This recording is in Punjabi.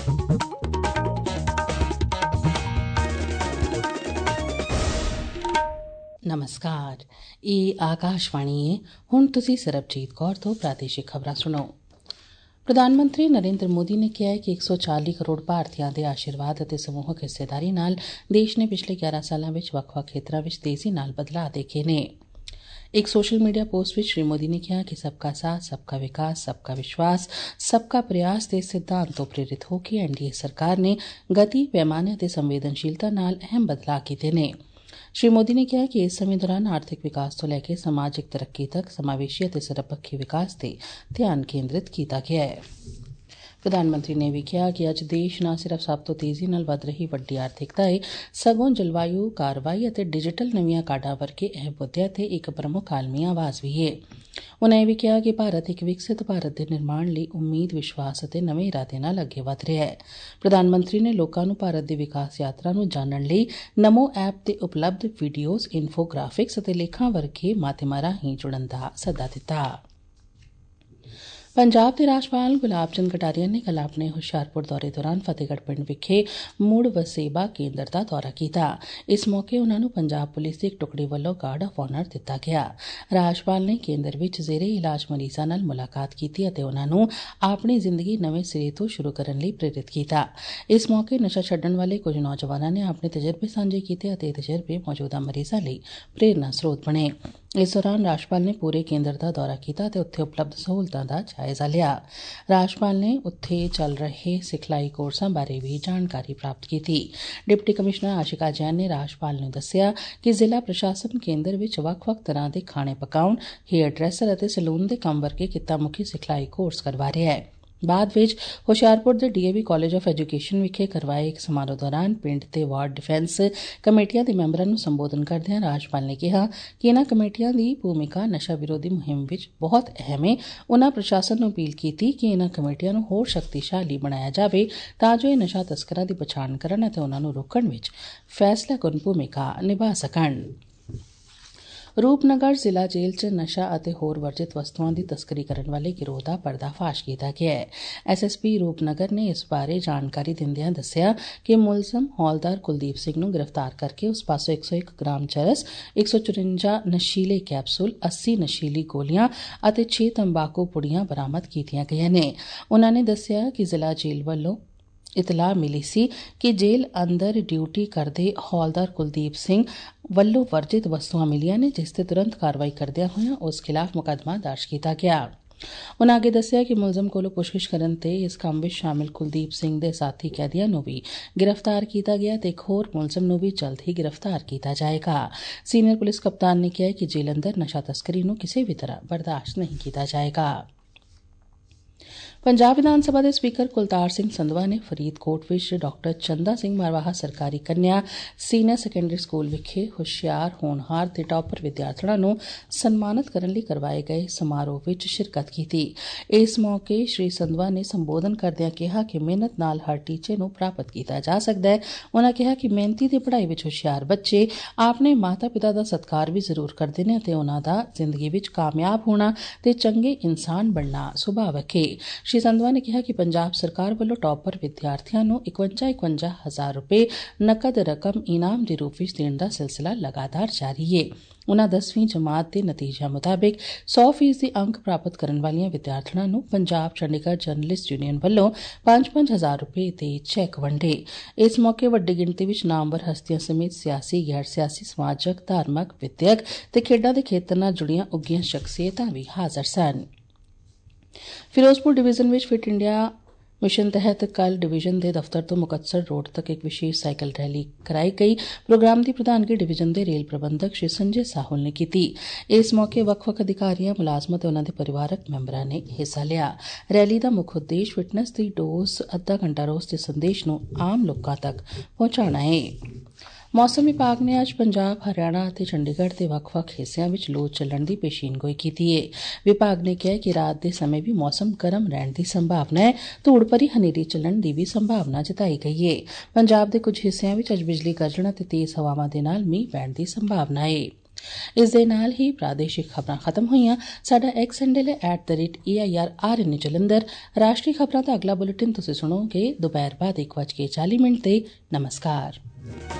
ਨਮਸਕਾਰ, ਇਹ ਆਕਾਸ਼ਵਾਣੀ ਹੈ। ਹੁਣ ਤੁਸੀਂ ਸਰਬਜੀਤ ਕੌਰ ਤੋਂ ਪ੍ਰਾਦੇਸ਼ਿਕ ਖਬਰਾਂ ਸੁਣੋ। ਪ੍ਰਧਾਨ ਮੰਤਰੀ ਨਰਿੰਦਰ ਮੋਦੀ ਨੇ ਕਿਹਾ ਹੈ ਕਿ 140 ਕਰੋੜ ਭਾਰਤੀਆਂ ਦੇ ਆਸ਼ੀਰਵਾਦ ਅਤੇ ਸਮੂਹਕ ਹਿੱਸੇਦਾਰੀ ਨਾਲ ਦੇਸ਼ ਨੇ ਪਿਛਲੇ 11 ਸਾਲਾਂ ਵਿੱਚ ਵੱਖ-ਵੱਖ ਖੇਤਰਾਂ ਵਿੱਚ ਤੇਜ਼ੀ ਨਾਲ ਬਦਲਾਅ ਦੇਖੇ ਨੇ। ਇੱਕ ਸੋਸ਼ਲ ਮੀਡੀਆ ਪੋਸਟ ਵਿੱਚ ਸ਼੍ਰੀ ਮੋਦੀ ਨੇ ਕਿਹਾ ਕਿ ਸਬਕਾ ਸਾਥ, ਸਬਕਾ ਵਿਕਾਸ, ਸਬਕਾ ਵਿਸ਼ਵਾਸ, ਸਬਕਾ ਪ੍ਰਯਾਸ ਦੇ ਸਿਧਾਂਤ ਤੋਂ ਪ੍ਰੇਰਿਤ ਹੋ ਕੇ ਐਨਡੀਏ ਸਰਕਾਰ ਨੇ ਗਤੀ, ਪੈਮਾਨੇ ਅਤੇ ਸੰਵੇਦਨਸ਼ੀਲਤਾ ਨਾਲ ਅਹਿਮ ਬਦਲਾਅ ਕੀਤੇ ਨੇ। ਸ਼੍ਰੀ ਮੋਦੀ ਨੇ ਕਿਹਾ ਕਿ ਇਸ ਸਮੇਂ ਦੌਰਾਨ ਆਰਥਿਕ ਵਿਕਾਸ ਤੋਂ ਲੈ ਕੇ ਸਮਾਜਿਕ ਤਰੱਕੀ ਤੱਕ ਸਮਾਵੇਸ਼ੀ ਅਤੇ ਸਰਬਪੱਖੀ ਵਿਕਾਸ ਤੇ ਧਿਆਨ ਕੇਂਦਰਿਤ ਕੀਤਾ ਗਿਆ ਹੈ। ਪ੍ਰਧਾਨ ਮੰਤਰੀ ਨੇ ਵੀ ਕਿਹਾ ਕਿ ਅੱਜ ਦੇਸ਼ ਨਾ ਸਿਰਫ ਸਭ ਤੋਂ ਤੇਜ਼ੀ ਨਾਲ ਵਧ ਰਹੀ ਵੱਡੀ ਆਰਥਿਕਤਾ ਹੈ, ਸਗੋਂ ਜਲਵਾਯੂ, ਕਾਰਵਾਈ ਅਤੇ ਡਿਜੀਟਲ ਨਵੀਆਂ ਕਾਢਾਂ ਵਰਗੇ ਅਹਿਮ ਮੁੱਦਿਆਂ ਤੇ ਇੱਕ ਪ੍ਰਮੁੱਖ ਆਲਮੀ ਆਵਾਜ਼ ਵੀ ਹੈ। ਉਨ੍ਹਾਂ ਇਹ ਵੀ ਕਿਹਾ ਕਿ ਭਾਰਤ ਇੱਕ ਵਿਕਸਿਤ ਭਾਰਤ ਦੇ ਨਿਰਮਾਣ ਲਈ ਉਮੀਦ, ਵਿਸ਼ਵਾਸ ਅਤੇ ਨਵੇਂ ਇਰਾਦੇ ਨਾਲ ਅੱਗੇ ਵਧ ਰਿਹਾ ਹੈ। ਪ੍ਰਧਾਨ ਮੰਤਰੀ ਨੇ ਲੋਕਾਂ ਨੂੰ ਭਾਰਤ ਦੀ ਵਿਕਾਸ ਯਾਤਰਾ ਨੂੰ ਜਾਣਨ ਲਈ ਨਮੋ ਐਪ ਤੇ ਉਪਲਬਧ ਵੀਡੀਓਜ਼, ਇਨਫੋਗ੍ਰਾਫਿਕਸ ਅਤੇ ਲੇਖਾਂ ਵਰਗੇ ਮਾਧਿਅਮਾਂ ਰਾਹੀਂ ਜੁੜਨ ਦਾ ਸੱਦਾ ਦਿੱਤਾ। ਪੰਜਾਬ ਦੇ ਰਾਜਪਾਲ ਗੁਲਾਬ ਚੰਦ ਕਟਾਰੀਆ ਨੇ ਕੱਲ੍ਹ ਆਪਣੇ ਹੁਸ਼ਿਆਰਪੁਰ ਦੌਰੇ ਦੌਰਾਨ ਫਤਿਹਗੜ੍ਹ ਪਿੰਡ ਵਿਖੇ ਮੁੜ ਵਸੇਬਾ ਕੇਂਦਰ ਦਾ ਦੌਰਾ ਕੀਤਾ। ਇਸ ਮੌਕੇ ਉਨ੍ਹਾਂ ਨੂੰ ਪੰਜਾਬ ਪੁਲਿਸ ਦੀ ਇੱਕ ਟੁਕੜੀ ਵੱਲੋਂ ਗਾਰਡ ਆਫ ਆਨਰ ਦਿੱਤਾ ਗਿਆ। ਰਾਜਪਾਲ ਨੇ ਕੇਂਦਰ ਵਿੱਚ ਜ਼ੇਰੇ ਇਲਾਜ ਮਰੀਜ਼ਾਂ ਨਾਲ ਮੁਲਾਕਾਤ ਕੀਤੀ ਅਤੇ ਉਨ੍ਹਾਂ ਨੂੰ ਆਪਣੀ ਜ਼ਿੰਦਗੀ ਨਵੇਂ ਸਿਰੇ ਤੋਂ ਸ਼ੁਰੂ ਕਰਨ ਲਈ ਪ੍ਰੇਰਿਤ ਕੀਤਾ। ਇਸ ਮੌਕੇ ਨਸ਼ਾ ਛੱਡਣ ਵਾਲੇ ਕੁਝ ਨੌਜਵਾਨਾਂ ਨੇ ਆਪਣੇ ਤਜਰਬੇ ਸਾਂਝੇ ਕੀਤੇ ਅਤੇ ਇਹ ਤਜਰਬੇ ਮੌਜੂਦਾ ਮਰੀਜ਼ਾਂ ਲਈ ਪ੍ਰੇਰਨਾ ਸਰੋਤ ਬਣੇ। ਇਸ ਦੌਰਾਨ ਰਾਜਪਾਲ ਨੇ ਪੂਰੇ ਕੇਂਦਰ ਦਾ ਦੌਰਾ ਕੀਤਾ ਅਤੇ ਉੱਥੇ ਉਪਲਬਧ ਸਹੂਲਤਾਂ ਦਾ ਜਾਇਜ਼ਾ ਲਿਆ। ਰਾਜਪਾਲ ਨੇ ਉੱਥੇ ਚੱਲ ਰਹੇ ਸਿਖਲਾਈ ਕੋਰਸਾਂ ਬਾਰੇ ਵੀ ਜਾਣਕਾਰੀ ਪ੍ਰਾਪਤ ਕੀਤੀ। ਡਿਪਟੀ ਕਮਿਸ਼ਨਰ ਆਸ਼ਿਕਾ ਜੈਨ ਨੇ ਰਾਜਪਾਲ ਨੂੰ ਦੱਸਿਆ ਕਿ ਜ਼ਿਲ੍ਹਾ ਪ੍ਰਸ਼ਾਸਨ ਕੇਂਦਰ ਵਿੱਚ ਵੱਖ-ਵੱਖ ਤਰ੍ਹਾਂ ਦੇ ਖਾਣੇ ਪਕਾਉਣ, ਹੇਅਰ ਡਰੈਸਰ ਅਤੇ ਸੈਲੂਨ ਦੇ ਕੰਮ ਵਰਗੇ ਕਿੱਤਾ ਮੁਖੀ ਸਿਖਲਾਈ ਕੋਰਸ ਕਰਵਾ ਰਿਹਾ ਹੈ। ਬਾਅਦ ਵਿੱਚ ਹੁਸ਼ਿਆਰਪੁਰ ਦੇ ਡੀਏਵੀ ਕਾਲਜ ਆਫ ਐਜੂਕੇਸ਼ਨ ਵਿਖੇ ਕਰਵਾਏ ਇੱਕ ਸਮਾਰੋਹ ਦੌਰਾਨ ਪਿੰਡ ਤੇ ਵਾਰਡ ਡਿਫੈਂਸ ਕਮੇਟੀਆਂ ਦੇ ਮੈਂਬਰਾਂ ਨੂੰ ਸੰਬੋਧਨ ਕਰਦਿਆਂ ਰਾਜਪਾਲ ਨੇ ਕਿਹਾ ਕਿ ਇਨ੍ਹਾਂ ਕਮੇਟੀਆਂ ਦੀ ਭੂਮਿਕਾ ਨਸ਼ਾ ਵਿਰੋਧੀ ਮੁਹਿੰਮ ਵਿੱਚ ਬਹੁਤ ਅਹਿਮ ਹੈ। ਉਨ੍ਹਾਂ ਪ੍ਰਸ਼ਾਸਨ ਨੂੰ ਅਪੀਲ ਕੀਤੀ ਕਿ ਇਨ੍ਹਾਂ ਕਮੇਟੀਆਂ ਨੂੰ ਹੋਰ ਸ਼ਕਤੀਸ਼ਾਲੀ ਬਣਾਇਆ ਜਾਵੇ ਤਾਂ ਜੋ ਇਹ ਨਸ਼ਾ ਤਸਕਰਾਂ ਦੀ ਪਛਾਣ ਕਰਨ ਅਤੇ ਉਨ੍ਹਾਂ ਨੂੰ ਰੋਕਣ ਵਿੱਚ ਫੈਸਲਾਕੁਨ ਭੂਮਿਕਾ ਨਿਭਾ ਸਕਣ। ਰੂਪਨਗਰ ਜ਼ਿਲ੍ਹਾ ਜੇਲ੍ਹ 'ਚ ਨਸ਼ਾ ਅਤੇ ਹੋਰ ਵਰਜਿਤ ਵਸਤੂਆਂ ਦੀ ਤਸਕਰੀ ਕਰਨ ਵਾਲੇ ਗਿਰੋਹ ਦਾ ਪਰਦਾਫਾਸ਼ ਕੀਤਾ ਗਿਆ ਹੈ। ਐਸਐਸਪੀ ਰੂਪਨਗਰ ਨੇ ਇਸ ਬਾਰੇ ਜਾਣਕਾਰੀ ਦਿੰਦਿਆਂ ਦੱਸਿਆ ਕਿ ਮੁਲਜ਼ਮ ਹੌਲਦਾਰ ਕੁਲਦੀਪ ਸਿੰਘ ਨੂੰ ਗ੍ਰਿਫਤਾਰ ਕਰਕੇ ਉਸ ਪਾਸੋਂ 101 ਗ੍ਰਾਮ ਚਰਸ, 154 ਨਸ਼ੀਲੇ ਕੈਪਸੂਲ, 80 ਨਸ਼ੀਲੀ ਗੋਲੀਆਂ ਅਤੇ 6 ਤੰਬਾਕੂ ਪੁੜੀਆਂ ਬਰਾਮਦ ਕੀਤੀਆਂ ਗਈਆਂ ਨੇ। ਉਨ੍ਹਾਂ ਨੇ ਦੱਸਿਆ ਕਿ ਜ਼ਿਲ੍ਹਾ ਜੇਲ੍ਹ ਵੱਲੋਂ ਇਤਲਾਹ ਮਿਲੀ ਸੀ ਕਿ ਜੇਲ੍ਹ ਅੰਦਰ ਡਿਊਟੀ ਕਰਦੇ ਹੌਲਦਾਰ ਕੁਲਦੀਪ ਸਿੰਘ ਵੱਲੋਂ ਵਰਜਿਤ ਵਸਤੂਆਂ ਮਿਲੀਆਂ ਨੇ, ਜਿਸ ਤੇ ਤੁਰੰਤ ਕਾਰਵਾਈ ਕਰਦਿਆਂ ਹੋਇਆਂ ਉਸ ਖਿਲਾਫ ਮੁਕੱਦਮਾ ਦਰਜ ਕੀਤਾ ਗਿਆ। ਉਨ੍ਹਾਂ ਅੱਗੇ ਦੱਸਿਆ ਕਿ ਮੁਲਜ਼ਮ ਕੋਲੋਂ ਪੁੱਛਗਿੱਛ ਕਰਨ ਤੇ ਇਸ ਕੰਮ ਵਿੱਚ ਸ਼ਾਮਿਲ ਕੁਲਦੀਪ ਸਿੰਘ ਦੇ ਸਾਥੀ ਕੈਦੀਆਂ ਨੂੰ ਵੀ ਗ੍ਰਿਫਤਾਰ ਕੀਤਾ ਗਿਆ ਤੇ ਇੱਕ ਹੋਰ ਮੁਲਜ਼ਮ ਨੂੰ ਵੀ ਜਲਦ ਹੀ ਗ੍ਰਿਫਤਾਰ ਕੀਤਾ ਜਾਏਗਾ। ਸੀਨੀਅਰ ਪੁਲਿਸ ਕਪਤਾਨ ਨੇ ਕਿਹਾ ਕਿ ਜੇਲ੍ਹ ਅੰਦਰ ਨਸ਼ਾ ਤਸਕਰੀ ਨੂੰ ਕਿਸੇ ਵੀ ਤਰ੍ਹਾਂ ਬਰਦਾਸ਼ਤ ਨਹੀਂ ਕੀਤਾ ਜਾਏਗਾ। ਪੰਜਾਬ ਵਿਧਾਨ ਸਭਾ ਦੇ ਸਪੀਕਰ ਕੁਲਤਾਰ ਸਿੰਘ ਸੰਧਵਾ ਨੇ ਫਰੀਦਕੋਟ ਵਿੱਚ ਡਾ. ਚੰਦਾ ਸਿੰਘ ਮਰਵਾਹਾ ਸਰਕਾਰੀ ਕੰਨਿਆ ਸੀਨੀਅਰ ਸੈਕੰਡਰੀ ਸਕੂਲ ਵਿਖੇ ਹੁਸ਼ਿਆਰ, ਹੋਣਹਾਰ ਤੇ ਟਾਪਰ ਵਿਦਿਆਰਥਣਾਂ ਨੂੰ ਸਨਮਾਨਿਤ ਕਰਨ ਲਈ ਕਰਵਾਏ ਗਏ ਸਮਾਰੋਹ ਵਿੱਚ ਸ਼ਿਰਕਤ ਕੀਤੀ। ਇਸ ਮੌਕੇ ਸ਼੍ਰੀ ਸੰਧਵਾ ਨੇ ਸੰਬੋਧਨ ਕਰਦਿਆਂ ਕਿਹਾ ਕਿ ਮਿਹਨਤ ਨਾਲ ਹਰ ਟੀਚੇ ਨੂੰ ਪ੍ਰਾਪਤ ਕੀਤਾ ਜਾ ਸਕਦਾ ਹੈ। ਉਨ੍ਹਾਂ ਕਿਹਾ ਕਿ ਮਿਹਨਤੀ ਤੇ ਪੜ੍ਹਾਈ ਵਿੱਚ ਹੁਸ਼ਿਆਰ ਬੱਚੇ ਆਪਣੇ ਮਾਤਾ-ਪਿਤਾ ਦਾ ਸਤਿਕਾਰ ਵੀ ਜ਼ਰੂਰ ਕਰਦੇ ਨੇ ਅਤੇ ਉਨ੍ਹਾਂ ਦਾ ਜ਼ਿੰਦਗੀ ਵਿੱਚ ਕਾਮਯਾਬ ਹੋਣਾ ਤੇ ਚੰਗੇ ਇਨਸਾਨ ਬਣਨਾ ਸੁਭਾਵਕ ਹੈ। ਸ਼੍ਰੀ ਸੰਧਵਾ ਨੇ ਕਿਹਾ ਕਿ ਪੰਜਾਬ ਸਰਕਾਰ ਵੱਲੋਂ ਟਾਪਰ ਵਿਦਿਆਰਥੀਆਂ ਨੂੰ 51,000 ਰੁਪਏ ਨਕਦ ਰਕਮ ਇਨਾਮ ਦੇ ਰੂਪ ਵਿੱਚ ਦੇਣ ਦਾ ਸਿਲਸਿਲਾ ਲਗਾਤਾਰ ਜਾਰੀ ਹੈ। ਉਨ੍ਹਾਂ 10ਵੀਂ ਜਮਾਤ ਦੇ ਨਤੀਜਿਆਂ ਮੁਤਾਬਿਕ 100% ਅੰਕ ਪ੍ਰਾਪਤ ਕਰਨ ਵਾਲੀਆਂ ਵਿਦਿਆਰਥਣਾਂ ਨੂੰ ਪੰਜਾਬ ਚੰਡੀਗੜ੍ਹ ਜਰਨਲਿਸਟ ਯੂਨੀਅਨ ਵੱਲੋਂ 5,000 ਰੁਪਏ ਦੇ ਚੈੱਕ ਵੰਡੇ। ਇਸ ਮੌਕੇ ਵੱਡੀ ਗਿਣਤੀ ਵਿੱਚ ਨਾਮਵਰ ਹਸਤੀਆਂ ਸਮੇਤ ਸਿਆਸੀ, ਗੈਰ ਸਿਆਸੀ, ਸਮਾਜਿਕ, ਧਾਰਮਿਕ, ਵਿਦਿਅਕ ਤੇ ਖੇਡਾਂ ਦੇ ਖੇਤਰ ਨਾਲ ਜੁੜੀਆਂ ਉੱਘੀਆਂ ਸ਼ਖਸੀਅਤਾਂ ਵੀ ਹਾਜ਼ਰ ਸਨ। ਫਿਰੋਜ਼ਪੁਰ ਡਿਵੀਜ਼ਨ ਵਿੱਚ ਫਿਟ ਇੰਡੀਆ ਮਿਸ਼ਨ ਤਹਿਤ ਕੱਲ੍ਹ ਡਿਵੀਜ਼ਨ ਦੇ ਦਫ਼ਤਰ ਤੋਂ ਮੁਕਤਸਰ ਰੋਡ ਤੱਕ ਇੱਕ ਵਿਸ਼ੇਸ਼ ਸਾਈਕਲ ਰੈਲੀ ਕਰਾਈ ਗਈ। ਪ੍ਰੋਗਰਾਮ ਦੀ ਪ੍ਰਧਾਨਗੀ ਡਿਵੀਜ਼ਨ ਦੇ ਰੇਲ ਪ੍ਰਬੰਧਕ ਸ਼੍ਰੀ ਸੰਜੇ ਸਾਹੁਲ ਨੇ ਕੀਤੀ। ਇਸ ਮੌਕੇ ਵੱਖ-ਵੱਖ ਅਧਿਕਾਰੀਆਂ, ਮੁਲਾਜ਼ਮਾਂ ਤੇ ਉਨ੍ਹਾਂ ਦੇ ਪਰਿਵਾਰਕ ਮੈਂਬਰਾਂ ਨੇ ਹਿੱਸਾ ਲਿਆ। ਰੈਲੀ ਦਾ ਮੁੱਖ ਉਦੇਸ਼ ਫਿਟਨੈਸ ਦੀ ਡੋਜ਼ ਅੱਧਾ ਘੰਟਾ ਰੋਜ਼ ਦੇ ਸੰਦੇਸ਼ ਨੂੰ ਆਮ ਲੋਕਾਂ ਤੱਕ ਪਹੁੰਚਾਉਣਾ ਹੈ। ਮੌਸਮ ਵਿਭਾਗ ਨੇ ਅੱਜ ਪੰਜਾਬ, ਹਰਿਆਣਾ ਅਤੇ ਚੰਡੀਗੜ੍ਹ ਦੇ ਵੱਖ-ਵੱਖ ਹਿੱਸਿਆਂ ਵਿੱਚ ਲੂ ਚੱਲਣ ਦੀ ਪੇਸ਼ੀਨਗੋਈ ਕੀਤੀ ਹੈ। ਵਿਭਾਗ ਨੇ ਕਿਹਾ ਕਿ ਰਾਤ ਦੇ ਸਮੇਂ ਵੀ ਮੌਸਮ ਗਰਮ ਰਹਿਣ ਦੀ ਸੰਭਾਵਨਾ ਹੈ। ਧੂੜ ਭਰੀ ਹਨੇਰੀ ਚੱਲਣ ਦੀ ਵੀ ਸੰਭਾਵਨਾ ਜਤਾਈ ਗਈ ਹੈ। ਪੰਜਾਬ ਦੇ ਕੁਝ ਹਿੱਸਿਆਂ ਵਿੱਚ ਅੱਜ ਬਿਜਲੀ ਗਰਜਣ ਅਤੇ ਤੇਜ਼ ਹਵਾਵਾਂ ਦੇ ਨਾਲ ਮੀਂਹ ਪੈਣ ਦੀ ਸੰਭਾਵਨਾ ਹੈ। ਇਸ ਦੇ ਨਾਲ ਹੀ ਪ੍ਰਾਦੇਸ਼ਿਕ ਖਬਰਾਂ ਖਤਮ ਹੋਈਆਂ। ਸਾਡਾ ਐਕਸ ਹੈਂਡਲ ਹੈ @AIRRN ਜਲੰਧਰ। ਰਾਸ਼ਟਰੀ ਖਬਰਾਂ ਦਾ ਅਗਲਾ ਬੁਲੇਟਿਨ ਤੁਸੀਂ ਸੁਣੋਗੇ ਦੁਪਹਿਰ ਬਾਅਦ 1:40 ਤੇ। ਨਮਸਕਾਰ।